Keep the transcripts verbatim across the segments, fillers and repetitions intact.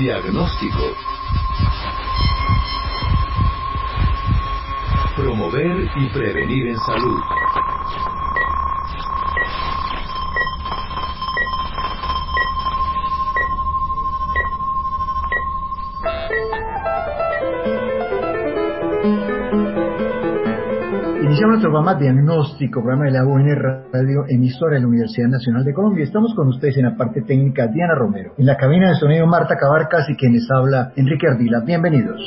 Diagnóstico. Promover y prevenir en salud. Iniciamos nuestro programa Diagnóstico, programa de la U N Radio, emisora de la Universidad Nacional de Colombia. Estamos con ustedes en la parte técnica Diana Romero, en la cabina de sonido Marta Cabarcas y quienes habla Enrique Ardila. Bienvenidos.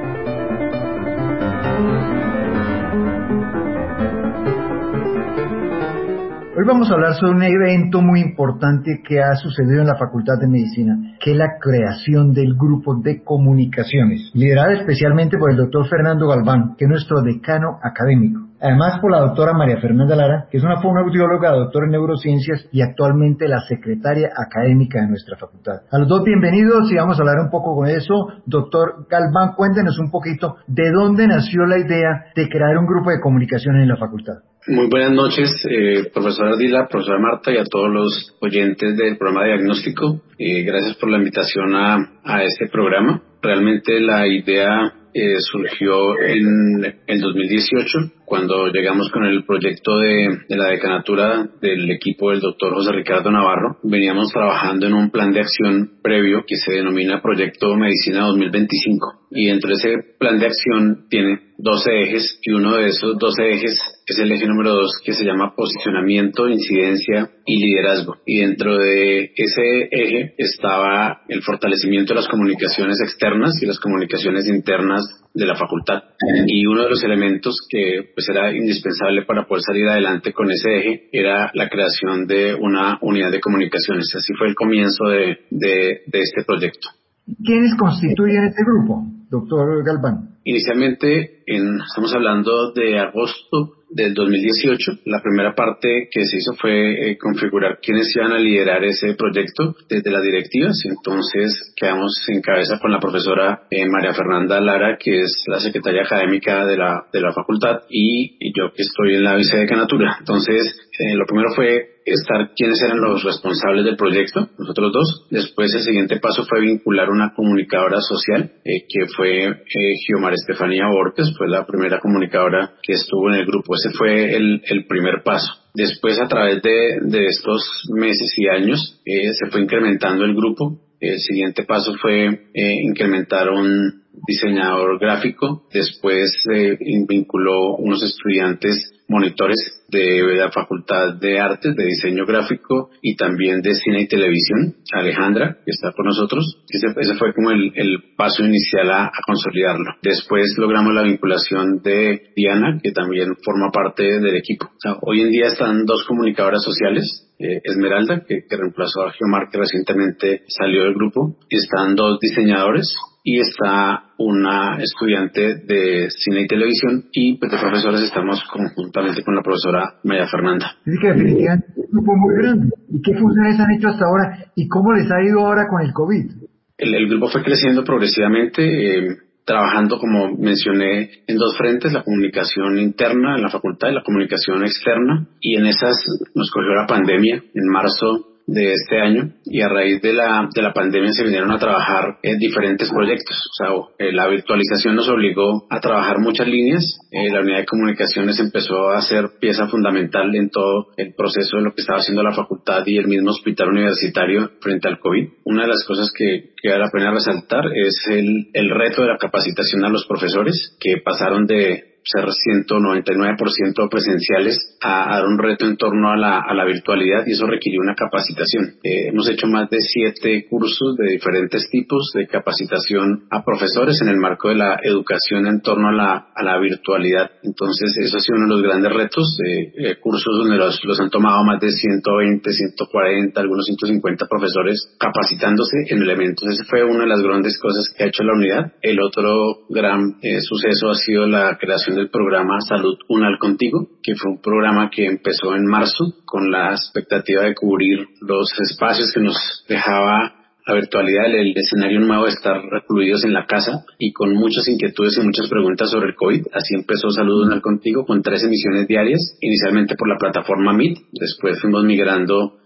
Hoy vamos a hablar sobre un evento muy importante que ha sucedido en la Facultad de Medicina, que es la creación del grupo de comunicaciones, liderada especialmente por el doctor Fernando Galván, que es nuestro decano académico. Además por la doctora María Fernanda Lara, que es una fonoaudióloga, doctora en neurociencias y actualmente la secretaria académica de nuestra facultad. A los dos bienvenidos y vamos a hablar un poco con eso. Doctor Galván, cuéntenos un poquito de dónde nació la idea de crear un grupo de comunicaciones en la facultad. Muy buenas noches, eh, profesora Ardila, profesora Marta y a todos los oyentes del programa Diagnóstico. Eh, gracias por la invitación a, a este programa. Realmente la idea eh, surgió en el dos mil dieciocho, cuando llegamos con el proyecto de, de la decanatura del equipo del doctor José Ricardo Navarro. Veníamos trabajando en un plan de acción previo que se denomina Proyecto Medicina dos mil veinticinco. Y dentro de ese plan de acción tiene doce ejes, y uno de esos doce ejes es el eje número dos, que se llama posicionamiento, incidencia y liderazgo. Y dentro de ese eje estaba el fortalecimiento de las comunicaciones externas y las comunicaciones internas de la facultad. Y uno de los elementos que pues era indispensable para poder salir adelante con ese eje era la creación de una unidad de comunicaciones. Así fue el comienzo de, de, de este proyecto. ¿Quiénes constituyen este grupo, doctor Galván? Inicialmente, en, estamos hablando de agosto del dos mil dieciocho. La primera parte que se hizo fue eh, configurar quiénes iban a liderar ese proyecto desde las directivas. Entonces quedamos en cabeza con la profesora eh, María Fernanda Lara, que es la secretaria académica de la de la facultad, y, y yo que estoy en la vicedecanatura. Entonces eh, lo primero fue estar quiénes eran los responsables del proyecto, nosotros dos. Después el siguiente paso fue vincular una comunicadora social, eh, que fue eh, Giomar Estefanía Borges, fue la primera comunicadora que estuvo en el grupo. Ese fue el, el primer paso. Después, a través de, de estos meses y años, eh, se fue incrementando el grupo. El siguiente paso fue eh, incrementar un diseñador gráfico. Después eh, vinculó unos estudiantes monitores de la Facultad de Artes, de Diseño Gráfico y también de Cine y Televisión, Alejandra, que está con nosotros. Ese, ese fue como el, el paso inicial a, a consolidarlo. Después logramos la vinculación de Diana, que también forma parte del equipo. O sea, hoy en día están dos comunicadoras sociales, eh, Esmeralda, que, que reemplazó a Giomar, que recientemente salió del grupo, y están dos diseñadores, y está una estudiante de cine y televisión, y pues de profesores estamos conjuntamente con la profesora María Fernanda. Dice que definitivamente es un grupo muy grande. ¿Y qué funciones han hecho hasta ahora? ¿Y cómo les ha ido ahora con el COVID? El, el grupo fue creciendo progresivamente, eh, trabajando, como mencioné, en dos frentes: la comunicación interna en la facultad y la comunicación externa. Y en esas nos cogió la pandemia en marzo de este año, y a raíz de la de la pandemia se vinieron a trabajar en diferentes proyectos. O sea, eh, la virtualización nos obligó a trabajar muchas líneas. Eh, la unidad de comunicaciones empezó a ser pieza fundamental en todo el proceso de lo que estaba haciendo la facultad y el mismo hospital universitario frente al COVID. Una de las cosas que, que vale la pena resaltar es el, el reto de la capacitación a los profesores, que pasaron de ser ciento noventa y nueve por ciento presenciales a, a dar un reto en torno a la, a la virtualidad, y eso requirió una capacitación. Eh, hemos hecho más de siete cursos de diferentes tipos de capacitación a profesores en el marco de la educación en torno a la, a la virtualidad. Entonces eso ha sido uno de los grandes retos, eh, eh, cursos donde los, los han tomado más de ciento veinte, ciento cuarenta, algunos ciento cincuenta profesores capacitándose en elementos. Esa fue una de las grandes cosas que ha hecho la unidad. El otro gran eh, suceso ha sido la creación del programa Salud Unal Contigo, que fue un programa que empezó en marzo con la expectativa de cubrir los espacios que nos dejaba la virtualidad, el escenario nuevo de estar recluidos en la casa y con muchas inquietudes y muchas preguntas sobre el COVID. Así empezó Salud Unal Contigo, con tres emisiones diarias, inicialmente por la plataforma Meet. Después fuimos migrando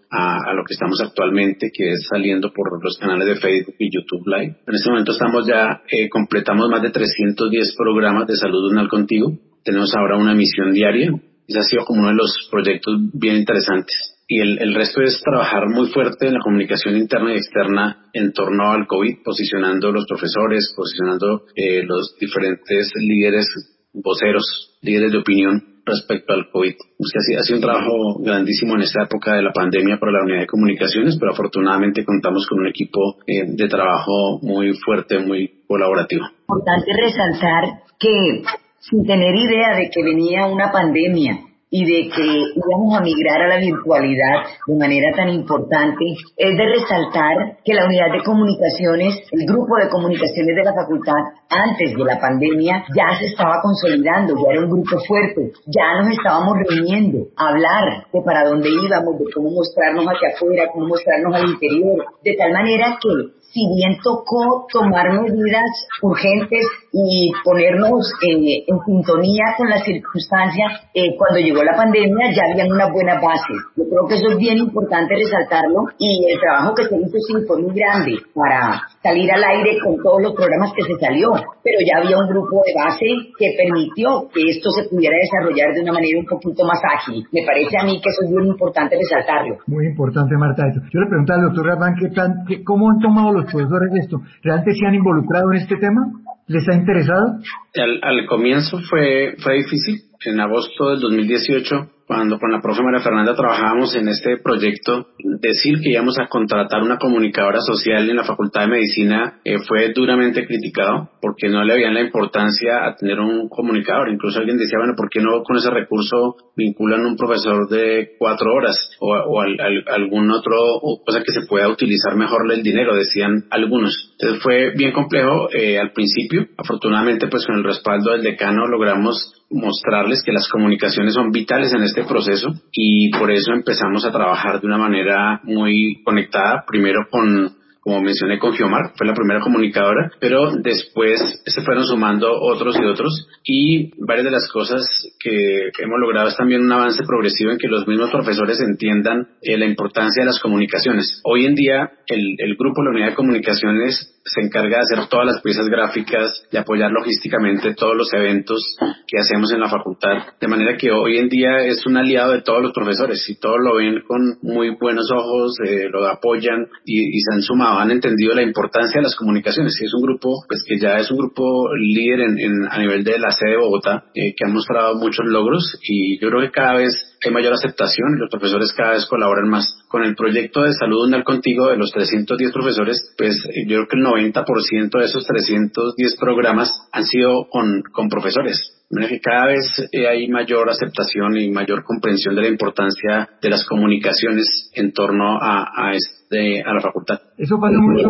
a, a lo que estamos actualmente, que es saliendo por los canales de Facebook y YouTube Live. En este momento estamos ya, eh, completamos más de trescientos diez programas de Salud Unal Contigo. Tenemos ahora una emisión diaria. Ese ha sido como uno de los proyectos bien interesantes. Y el, el resto es trabajar muy fuerte en la comunicación interna y externa en torno al COVID, posicionando los profesores, posicionando eh, los diferentes líderes, voceros, líderes de opinión respecto al COVID. Pues que ha sido un trabajo grandísimo en esta época de la pandemia para la unidad de comunicaciones, pero afortunadamente contamos con un equipo eh, de trabajo muy fuerte, muy colaborativo. Importante resaltar que sin tener idea de que venía una pandemia y de que íbamos a migrar a la virtualidad de manera tan importante, es de resaltar que la unidad de comunicaciones, el grupo de comunicaciones de la facultad, antes de la pandemia, ya se estaba consolidando, ya era un grupo fuerte, ya nos estábamos reuniendo a hablar de para dónde íbamos, de cómo mostrarnos hacia afuera, cómo mostrarnos al interior, de tal manera que si bien tocó tomar medidas urgentes y ponernos eh, en sintonía con las circunstancias, eh, cuando llegó la pandemia ya habían unas buenas bases. Yo creo que eso es bien importante resaltarlo, y el trabajo que se hizo sí fue muy grande para salir al aire con todos los programas que se salió, pero ya había un grupo de base que permitió que esto se pudiera desarrollar de una manera un poquito más ágil. Me parece a mí que eso es bien importante resaltarlo. Muy importante, Marta, eso. Yo le preguntaba al doctor Galván ¿qué plan, qué, cómo han tomado los profesores esto. ¿Realmente se han involucrado en este tema? ¿Les ha interesado? Al, al comienzo fue, fue difícil. En agosto del dos mil dieciocho, cuando con la profe María Fernanda trabajábamos en este proyecto, decir que íbamos a contratar una comunicadora social en la Facultad de Medicina eh, fue duramente criticado, porque no le habían la importancia a tener un comunicador. Incluso alguien decía, bueno, ¿por qué no con ese recurso vinculan un profesor de cuatro horas o, o al, al, algún otro cosa que se pueda utilizar mejor el dinero? Decían algunos. Entonces fue bien complejo eh, al principio. Afortunadamente, pues con el respaldo del decano logramos mostrarles que las comunicaciones son vitales en este proceso, y por eso empezamos a trabajar de una manera muy conectada, primero con, como mencioné, con Giomar, fue la primera comunicadora, pero después se fueron sumando otros y otros, y varias de las cosas que hemos logrado es también un avance progresivo en que los mismos profesores entiendan eh, la importancia de las comunicaciones. Hoy en día el, el grupo, la unidad de comunicaciones, se encarga de hacer todas las piezas gráficas, de apoyar logísticamente todos los eventos que hacemos en la facultad, de manera que hoy en día es un aliado de todos los profesores, y todos lo ven con muy buenos ojos, eh, lo apoyan y, y se han sumado, han entendido la importancia de las comunicaciones. Y es un grupo pues que ya es un grupo líder en, en, a nivel de la sede de Bogotá, eh, que ha mostrado muchos logros, y yo creo que cada vez hay mayor aceptación y los profesores cada vez colaboran más. Con el proyecto de Salud Unal Contigo, de los trescientos diez profesores, pues yo creo que el noventa por ciento de esos trescientos diez programas han sido con, con profesores. Que cada vez eh, hay mayor aceptación y mayor comprensión de la importancia de las comunicaciones en torno a, a, este, a la facultad. Eso pasa mucho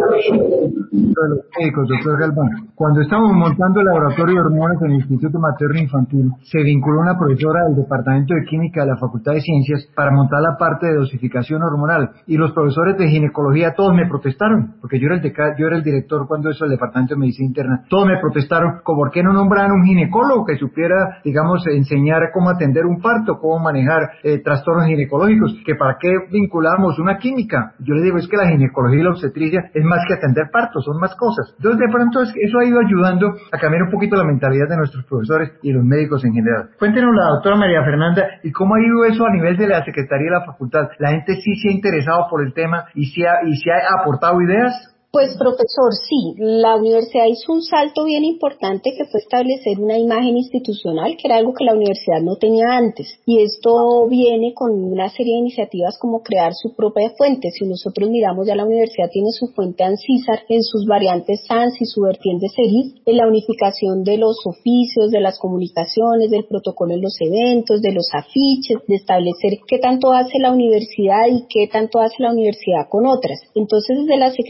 de los médicos, doctor Galván. Cuando estábamos montando el laboratorio de hormonas en el Instituto Materno Infantil, se vinculó una profesora del Departamento de Química de la Facultad de Ciencias para montar la parte de dosificación hormonal, y los profesores de ginecología todos me protestaron, porque yo era el deca, yo era el director cuando eso del Departamento de Medicina Interna. Todos me protestaron, ¿por qué no nombraban un ginecólogo que supiera, digamos, enseñar cómo atender un parto, cómo manejar eh, trastornos ginecológicos? Que para qué vinculamos una química. Yo le digo, es que la ginecología y la obstetricia es más que atender partos, son más cosas. Entonces, de pronto, eso ha ido ayudando a cambiar un poquito la mentalidad de nuestros profesores y los médicos en general. Cuéntenos, la doctora María Fernanda, ¿y cómo ha ido eso a nivel de la Secretaría de la Facultad? ¿La gente sí se ha interesado por el tema y se ha, y se ha aportado ideas? Pues, profesor, sí, la universidad hizo un salto bien importante, que fue establecer una imagen institucional, que era algo que la universidad no tenía antes, y esto viene con una serie de iniciativas como crear su propia fuente. Si nosotros miramos, ya la universidad tiene su fuente ANSISAR en sus variantes SANS y su vertiente SERIF, en la unificación de los oficios, de las comunicaciones, del protocolo en los eventos, de los afiches, de establecer qué tanto hace la universidad y qué tanto hace la universidad con otras. Entonces, desde la Secretaría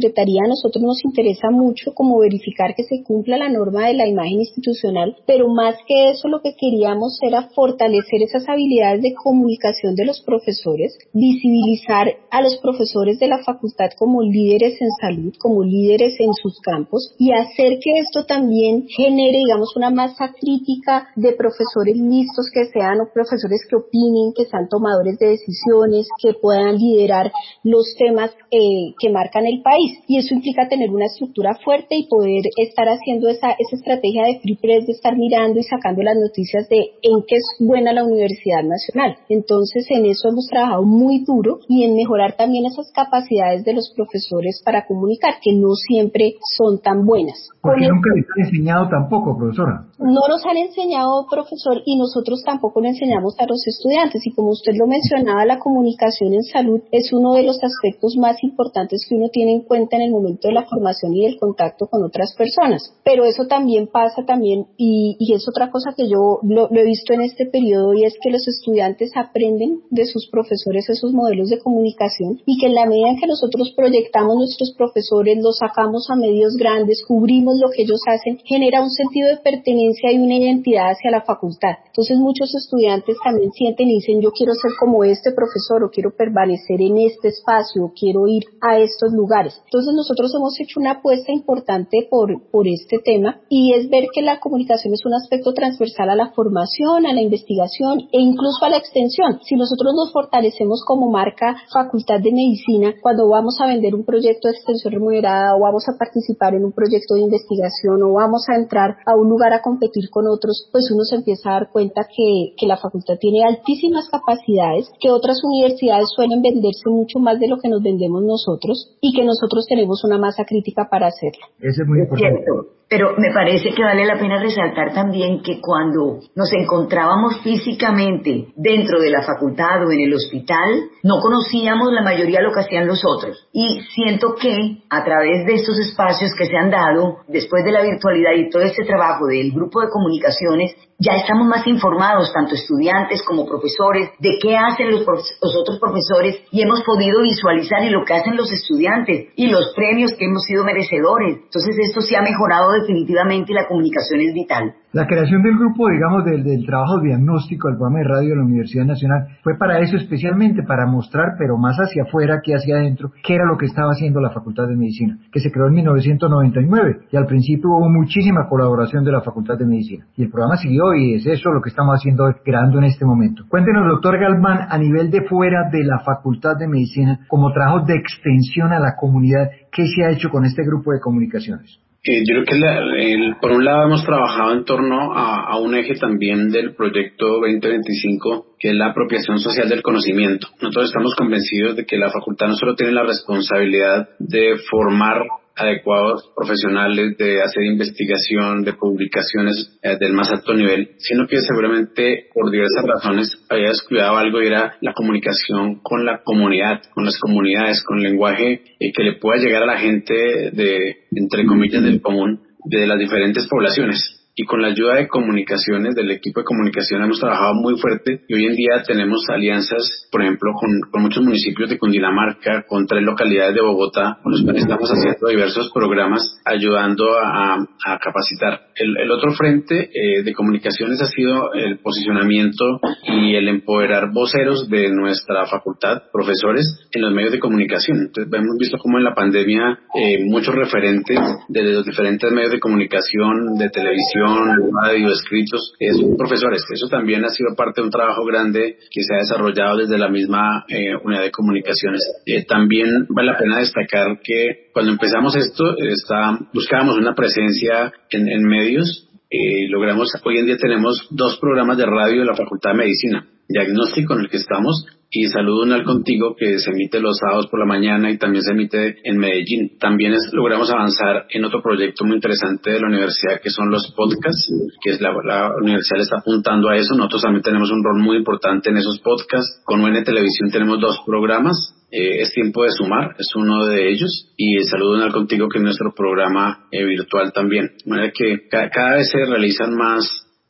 nosotros nos interesa mucho como verificar que se cumpla la norma de la imagen institucional, pero más que eso lo que queríamos era fortalecer esas habilidades de comunicación de los profesores, visibilizar a los profesores de la facultad como líderes en salud, como líderes en sus campos, y hacer que esto también genere, digamos, una masa crítica de profesores listos que sean, o profesores que opinen, que sean tomadores de decisiones, que puedan liderar los temas eh, que marcan el país. Y eso implica tener una estructura fuerte y poder estar haciendo esa, esa estrategia de free press, de estar mirando y sacando las noticias de en qué es buena la Universidad Nacional. Entonces, en eso hemos trabajado muy duro y en mejorar también esas capacidades de los profesores para comunicar, que no siempre son tan buenas. Porque Con nunca el... les han enseñado tampoco, profesora. No nos han enseñado, profesor, y nosotros tampoco le enseñamos a los estudiantes. Y como usted lo mencionaba, la comunicación en salud es uno de los aspectos más importantes que uno tiene en cuenta en el momento de la formación y del contacto con otras personas. Pero eso también pasa también, y, y es otra cosa que yo lo, lo he visto en este periodo, y es que los estudiantes aprenden de sus profesores esos modelos de comunicación, y que en la medida en que nosotros proyectamos nuestros profesores, los sacamos a medios grandes, cubrimos lo que ellos hacen, genera un sentido de pertenencia y una identidad hacia la facultad. Entonces muchos estudiantes también sienten y dicen, yo quiero ser como este profesor, o quiero permanecer en este espacio, o quiero ir a estos lugares. Entonces nosotros hemos hecho una apuesta importante por, por este tema, y es ver que la comunicación es un aspecto transversal a la formación, a la investigación e incluso a la extensión. Si nosotros nos fortalecemos como marca Facultad de Medicina, cuando vamos a vender un proyecto de extensión remunerada, o vamos a participar en un proyecto de investigación, o vamos a entrar a un lugar a competir con otros, pues uno se empieza a dar cuenta que, que la facultad tiene altísimas capacidades, que otras universidades suelen venderse mucho más de lo que nos vendemos nosotros, y que nosotros tenemos una masa crítica para hacerlo. Eso es muy importante. Cierto. Pero me parece que vale la pena resaltar también que cuando nos encontrábamos físicamente dentro de la facultad o en el hospital, no conocíamos la mayoría lo que hacían los otros. Y siento que a través de estos espacios que se han dado, después de la virtualidad y todo este trabajo del grupo de comunicaciones, ya estamos más informados, tanto estudiantes como profesores, de qué hacen los, prof- los otros profesores, y hemos podido visualizar y lo que hacen los estudiantes y los premios que hemos sido merecedores. Entonces esto sí ha mejorado definitivamente, y la comunicación es vital. La creación del grupo, digamos, del, del trabajo diagnóstico del programa de radio de la Universidad Nacional fue para eso, especialmente para mostrar, pero más hacia afuera que hacia adentro, qué era lo que estaba haciendo la Facultad de Medicina, que se creó en mil novecientos noventa y nueve, y al principio hubo muchísima colaboración de la Facultad de Medicina. Y el programa siguió, y es eso lo que estamos haciendo, creando en este momento. Cuéntenos, doctor Galván, a nivel de fuera de la Facultad de Medicina, como trabajo de extensión a la comunidad, ¿qué se ha hecho con este grupo de comunicaciones? Eh, yo creo que la, el, por un lado hemos trabajado en torno a, a un eje también del proyecto veinte veinticinco, que es la apropiación social del conocimiento. Nosotros estamos convencidos de que la facultad no solo tiene la responsabilidad de formar adecuados profesionales, de hacer investigación, de publicaciones eh, del más alto nivel, sino que seguramente por diversas razones había descuidado algo, y era la comunicación con la comunidad, con las comunidades, con lenguaje eh, que le pueda llegar a la gente de, entre comillas, del común, de las diferentes poblaciones. Y con la ayuda de comunicaciones, del equipo de comunicación, hemos trabajado muy fuerte, y hoy en día tenemos alianzas, por ejemplo, con, con muchos municipios de Cundinamarca, con tres localidades de Bogotá, con los cuales estamos haciendo diversos programas ayudando a, a capacitar. El, el otro frente eh, de comunicaciones ha sido el posicionamiento y el empoderar voceros de nuestra facultad, profesores, en los medios de comunicación. Entonces hemos visto cómo en la pandemia eh, muchos referentes de los diferentes medios de comunicación, de televisión, radio, escritos, eh, son profesores. Eso también ha sido parte de un trabajo grande que se ha desarrollado desde la misma eh, unidad de comunicaciones. Eh, también vale la pena destacar que cuando empezamos esto, está, buscábamos una presencia en, en medios. Eh, logramos, hoy en día tenemos dos programas de radio de la Facultad de Medicina, Diagnóstico, en el que estamos, y Salud Unal Contigo, que se emite los sábados por la mañana y también se emite en Medellín. También es, logramos avanzar en otro proyecto muy interesante de la universidad, que son los podcasts, que es la, la universidad le está apuntando a eso. Nosotros también tenemos un rol muy importante en esos podcasts. Con U N Televisión tenemos dos programas. Eh, es Tiempo de Sumar, es uno de ellos, y Salud Unal Contigo, que es nuestro programa eh, virtual también. De manera que ca- cada vez se realizan más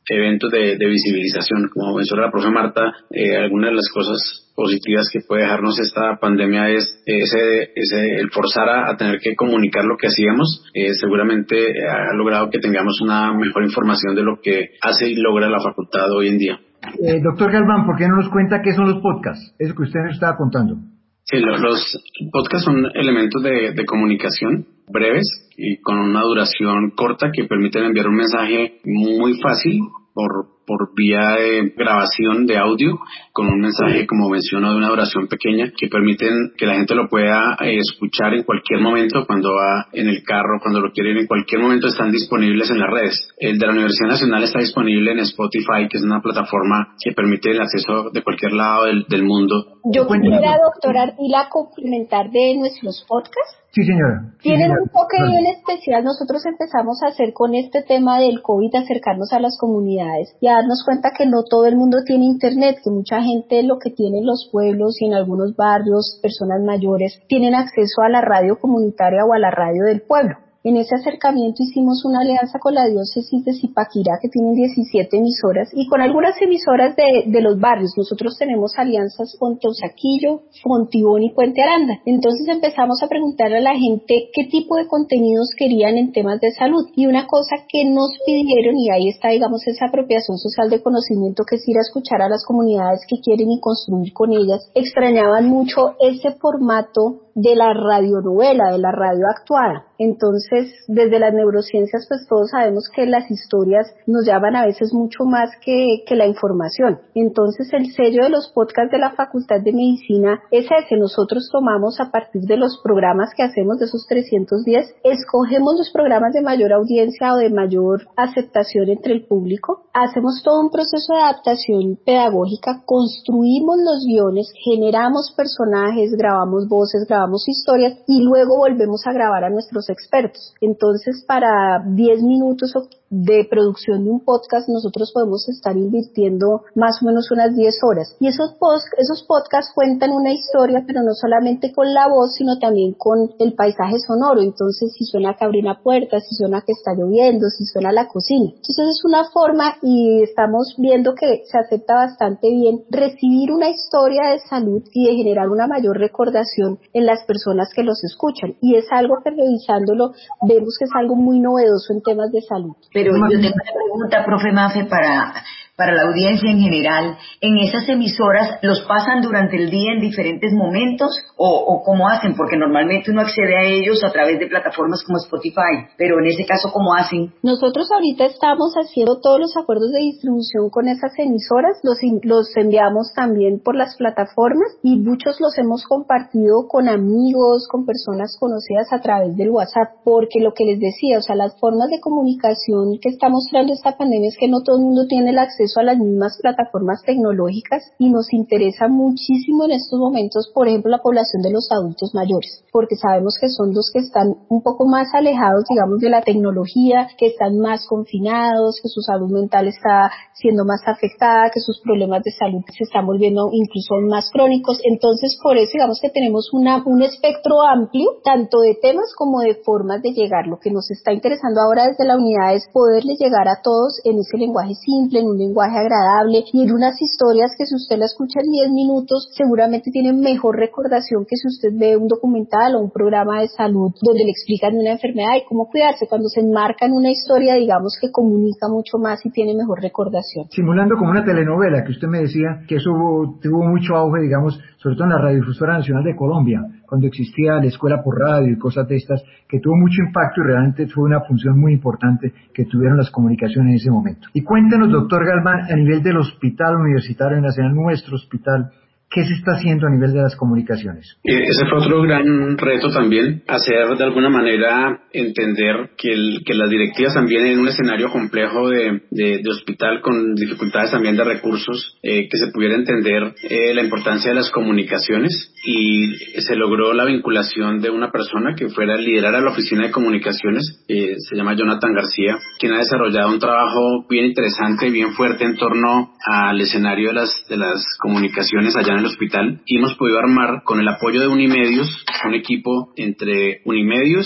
eventos de, de visibilización. Como mencionó la profe Marta, eh, algunas de las cosas positivas que puede dejarnos esta pandemia es ese, ese el forzar a, a tener que comunicar lo que hacíamos. Eh, seguramente ha logrado que tengamos una mejor información de lo que hace y logra la facultad hoy en día. Eh, doctor Galván, ¿por qué no nos cuenta qué son los podcasts? Eso que usted nos estaba contando. Sí, lo, los podcasts son elementos de, de comunicación breves y con una duración corta que permiten enviar un mensaje muy fácil por por vía de grabación de audio, con un mensaje, como menciono, de una duración pequeña, que permiten que la gente lo pueda eh, escuchar en cualquier momento, cuando va en el carro, cuando lo quiere ir, en cualquier momento están disponibles en las redes. El de la Universidad Nacional está disponible en Spotify, que es una plataforma que permite el acceso de cualquier lado del, del mundo. Yo quisiera, doctora Ardila, complementar de nuestros podcasts. Sí, señora. Sí, Tienen señora. un toque bien especial. Nosotros empezamos a hacer con este tema del COVID, acercarnos a las comunidades y a darnos cuenta que no todo el mundo tiene internet, que mucha gente lo que tiene en los pueblos y en algunos barrios, personas mayores, tienen acceso a la radio comunitaria o a la radio del pueblo. En ese acercamiento hicimos una alianza con la diócesis de Zipaquirá, que tiene diecisiete emisoras, y con algunas emisoras de, de los barrios. Nosotros tenemos alianzas con Teusaquillo, Fontibón y Puente Aranda. Entonces empezamos a preguntarle a la gente qué tipo de contenidos querían en temas de salud. Y una cosa que nos pidieron, y ahí está, digamos, esa apropiación social de conocimiento, que es ir a escuchar a las comunidades que quieren y construir con ellas. Extrañaban mucho ese formato de la radionovela, de la radio actuada. Entonces, desde las neurociencias, pues todos sabemos que las historias nos llaman a veces mucho más que, que la información. Entonces, el sello de los podcasts de la Facultad de Medicina es ese. Nosotros tomamos, a partir de los programas que hacemos, de esos trescientos diez, escogemos los programas de mayor audiencia o de mayor aceptación entre el público, hacemos todo un proceso de adaptación pedagógica, construimos los guiones, generamos personajes, grabamos voces, grabamos historias y luego volvemos a grabar a nuestros expertos. Entonces, para diez minutos de producción de un podcast, nosotros podemos estar invirtiendo más o menos unas diez horas. Y esos, post, esos podcasts cuentan una historia, pero no solamente con la voz, sino también con el paisaje sonoro. Entonces, si suena que abre una puerta, si suena que está lloviendo, si suena la cocina. Entonces, es una forma, y estamos viendo que se acepta bastante bien, recibir una historia de salud y de generar una mayor recordación en las personas que los escuchan. Y es algo que, revisándolo, vemos que es algo muy novedoso en temas de salud. Pero yo tengo una pregunta, profe Mafe, para, para la audiencia en general. ¿En esas emisoras los pasan durante el día en diferentes momentos o, o cómo hacen? Porque normalmente uno accede a ellos a través de plataformas como Spotify, pero en ese caso, ¿cómo hacen? Nosotros ahorita estamos haciendo todos los acuerdos de distribución con esas emisoras, los, los enviamos también por las plataformas y muchos los hemos compartido con amigos, con personas conocidas a través del WhatsApp, porque lo que les decía, o sea, las formas de comunicación que está mostrando esta pandemia es que no todo el mundo tiene el acceso a las mismas plataformas tecnológicas y nos interesa muchísimo en estos momentos, por ejemplo, la población de los adultos mayores, porque sabemos que son los que están un poco más alejados, digamos, de la tecnología, que están más confinados, que su salud mental está siendo más afectada, que sus problemas de salud se están volviendo incluso más crónicos. Entonces, por eso, digamos que tenemos una, un espectro amplio, tanto de temas como de formas de llegar. Lo que nos está interesando ahora desde la unidad es poderle llegar a todos en ese lenguaje simple, en un lenguaje agradable y en unas historias que, si usted la escucha en diez minutos, seguramente tiene mejor recordación que si usted ve un documental o un programa de salud donde le explican una enfermedad y cómo cuidarse. Cuando se enmarca en una historia, digamos que comunica mucho más y tiene mejor recordación. Simulando como una telenovela, que usted me decía que eso hubo, tuvo mucho auge, digamos, sobre todo en la Radiodifusora Nacional de Colombia, cuando existía la escuela por radio y cosas de estas, que tuvo mucho impacto y realmente fue una función muy importante que tuvieron las comunicaciones en ese momento. Y cuéntenos, doctor Galván, a nivel del Hospital Universitario Nacional, nuestro hospital, ¿qué se está haciendo a nivel de las comunicaciones? Ese fue otro gran reto también, hacer de alguna manera entender que, el, que las directivas también en un escenario complejo de, de, de hospital con dificultades también de recursos, eh, que se pudiera entender eh, la importancia de las comunicaciones, y se logró la vinculación de una persona que fuera a liderar a la oficina de comunicaciones, eh, se llama Jonathan García, quien ha desarrollado un trabajo bien interesante, bien fuerte en torno al escenario de las, de las comunicaciones allá en el hospital, y hemos podido armar con el apoyo de Unimedios un equipo entre Unimedios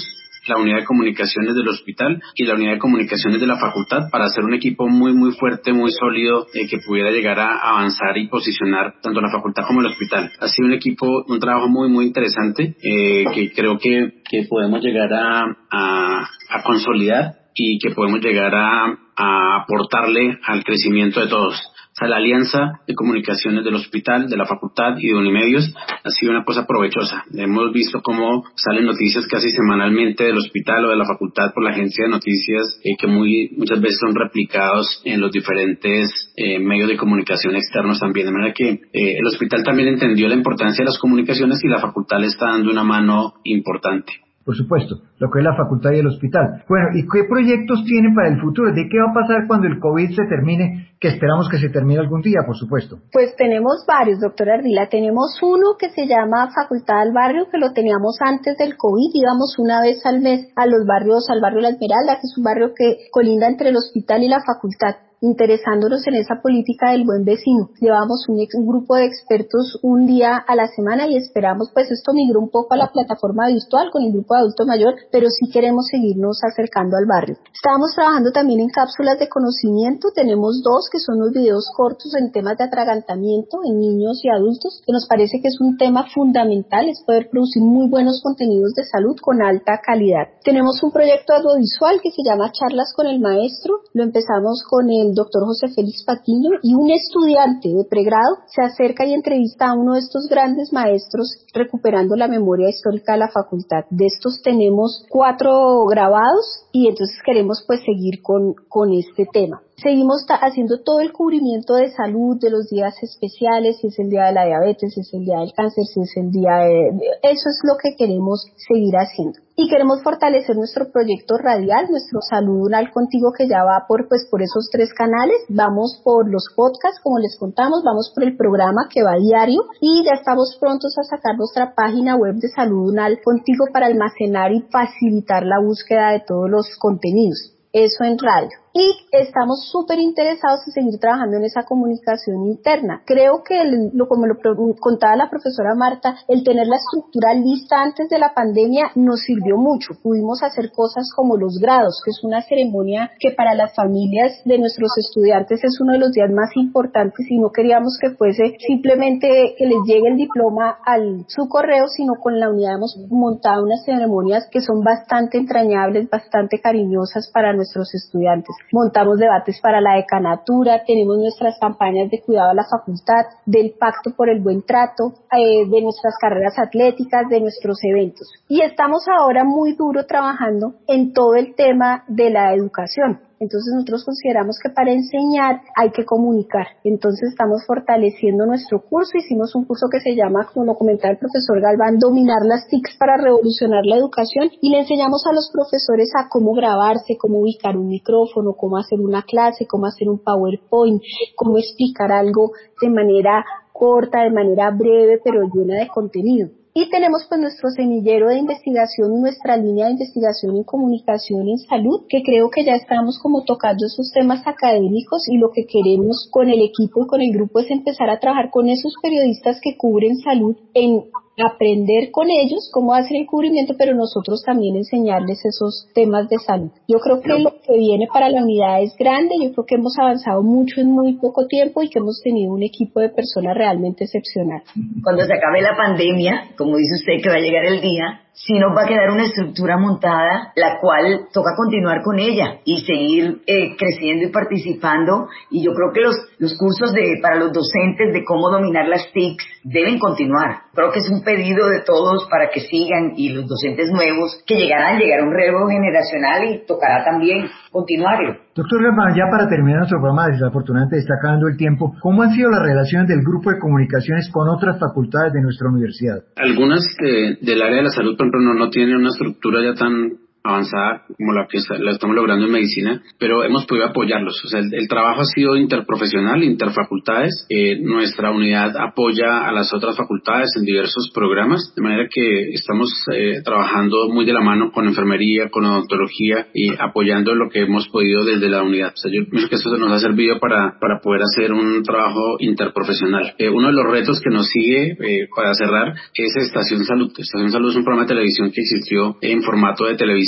la unidad de comunicaciones del hospital y la unidad de comunicaciones de la facultad para hacer un equipo muy, muy fuerte, muy sólido, eh, que pudiera llegar a avanzar y posicionar tanto la facultad como el hospital. Ha sido un equipo, un trabajo muy, muy interesante, eh, que creo que, que podemos llegar a, a, a consolidar y que podemos llegar a, a aportarle al crecimiento de todos. O sea, la alianza de comunicaciones del hospital, de la facultad y de Unimedios ha sido una cosa provechosa. Hemos visto cómo salen noticias casi semanalmente del hospital o de la facultad por la agencia de noticias, eh, que muy muchas veces son replicados en los diferentes eh, medios de comunicación externos también. De manera que eh, el hospital también entendió la importancia de las comunicaciones y la facultad le está dando una mano importante. Por supuesto, lo que es la facultad y el hospital. Bueno, ¿y qué proyectos tienen para el futuro? ¿De qué va a pasar cuando el COVID se termine? Que esperamos que se termine algún día, por supuesto. Pues tenemos varios, doctora Ardila. Tenemos uno que se llama Facultad al Barrio, que lo teníamos antes del COVID. Íbamos una vez al mes a los barrios, al barrio La Esmeralda, que es un barrio que colinda entre el hospital y la facultad, interesándonos en esa política del buen vecino. Llevamos un, ex, un grupo de expertos un día a la semana y esperamos, pues esto migró un poco a la plataforma virtual con el grupo de adulto mayor, pero sí queremos seguirnos acercando al barrio. Estábamos trabajando también en cápsulas de conocimiento. Tenemos dos que son los videos cortos en temas de atragantamiento en niños y adultos, que nos parece que es un tema fundamental, es poder producir muy buenos contenidos de salud con alta calidad. Tenemos un proyecto audiovisual que se llama Charlas con el Maestro. Lo empezamos con el doctor José Félix Patiño, y un estudiante de pregrado se acerca y entrevista a uno de estos grandes maestros recuperando la memoria histórica de la facultad. De estos tenemos cuatro grabados y entonces queremos pues seguir con, con este tema. Seguimos ta- haciendo todo el cubrimiento de salud de los días especiales, si es el día de la diabetes, si es el día del cáncer, si es el día de... Eso es lo que queremos seguir haciendo. Y queremos fortalecer nuestro proyecto radial, nuestro Salud Unal Contigo, que ya va por, pues, por esos tres canales. Vamos por los podcasts, como les contamos, vamos por el programa que va diario y ya estamos prontos a sacar nuestra página web de Salud Unal Contigo para almacenar y facilitar la búsqueda de todos los contenidos. Eso en radio. Y estamos súper interesados en seguir trabajando en esa comunicación interna. Creo que, el, lo, como lo contaba la profesora Marta, el tener la estructura lista antes de la pandemia nos sirvió mucho. Pudimos hacer cosas como los grados, que es una ceremonia que para las familias de nuestros estudiantes es uno de los días más importantes, y no queríamos que fuese simplemente que les llegue el diploma al su correo, sino con la unidad hemos montado unas ceremonias que son bastante entrañables, bastante cariñosas para nuestros estudiantes. Montamos debates para la decanatura, tenemos nuestras campañas de cuidado a la facultad, del pacto por el buen trato, eh, de nuestras carreras atléticas, de nuestros eventos. Y estamos ahora muy duro trabajando en todo el tema de la educación. Entonces nosotros consideramos que para enseñar hay que comunicar. Entonces estamos fortaleciendo nuestro curso. Hicimos un curso que se llama, como lo comentaba el profesor Galván, Dominar las T I Cs para revolucionar la educación, y le enseñamos a los profesores a cómo grabarse, cómo ubicar un micrófono, cómo hacer una clase, cómo hacer un PowerPoint, cómo explicar algo de manera corta, de manera breve, pero llena de contenido. Y tenemos pues nuestro semillero de investigación, nuestra línea de investigación en comunicación en salud, que creo que ya estamos como tocando esos temas académicos, y lo que queremos con el equipo y con el grupo es empezar a trabajar con esos periodistas que cubren salud, en aprender con ellos cómo hacer el cubrimiento, pero nosotros también enseñarles esos temas de salud. Yo creo que lo que viene para la unidad es grande. Yo creo que hemos avanzado mucho en muy poco tiempo y que hemos tenido un equipo de personas realmente excepcional. Cuando se acabe la pandemia, como dice usted que va a llegar el día, sí nos va a quedar una estructura montada, la cual toca continuar con ella y seguir eh, creciendo y participando. Y yo creo que los, los cursos de para los docentes de cómo dominar las T I C deben continuar. Creo que es un pedido de todos para que sigan, y los docentes nuevos que llegarán, llegará un relevo generacional y tocará también continuarlo. Doctor Galván, ya para terminar nuestro programa, desafortunadamente está acabando el tiempo, ¿cómo han sido las relaciones del grupo de comunicaciones con otras facultades de nuestra universidad? Algunas de, del área de la salud, por ejemplo, no, no tienen una estructura ya tan avanzada como la que la estamos logrando en medicina, pero hemos podido apoyarlos. O sea, el, el trabajo ha sido interprofesional, interfacultades. Eh, nuestra unidad apoya a las otras facultades en diversos programas, de manera que estamos eh, trabajando muy de la mano con enfermería, con odontología, y apoyando lo que hemos podido desde la unidad. O sea, yo pienso que esto nos ha servido para, para poder hacer un trabajo interprofesional. Eh, uno de los retos que nos sigue, eh, para cerrar, es Estación Salud. Estación Salud es un programa de televisión que existió en formato de televisión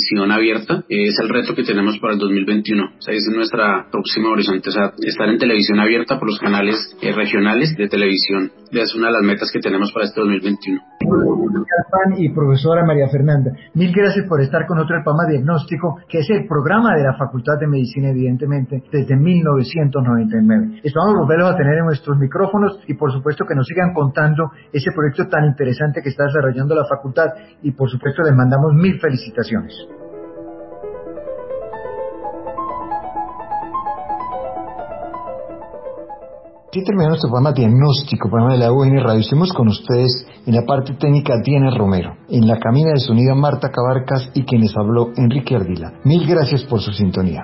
televisión abierta. Es el reto que tenemos para el dos mil veintiuno. O sea, ese es nuestra próxima horizonte, o sea, estar en televisión abierta por los canales eh, regionales de televisión. Es una de las metas que tenemos para este dos mil veintiuno. Y profesora María Fernanda, mil gracias por estar con otro programa Diagnóstico, que es el programa de la Facultad de Medicina, evidentemente, desde mil novecientos noventa y nueve. Esperamos volverlos a tener en nuestros micrófonos y por supuesto que nos sigan contando ese proyecto tan interesante que está desarrollando la facultad y por supuesto les mandamos mil felicitaciones. Aquí terminamos nuestro programa Diagnóstico, programa de la U N Radio. Estuvimos con ustedes en la parte técnica Diana Romero, en la cabina de sonido Marta Cabarcas y quienes habló Enrique Ardila. Mil gracias por su sintonía.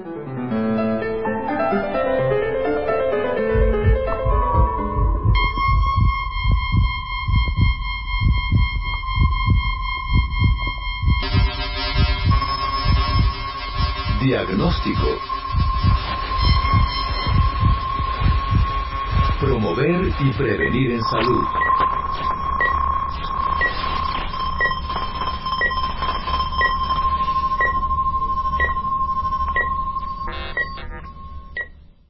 Diagnóstico. Promover y prevenir en salud.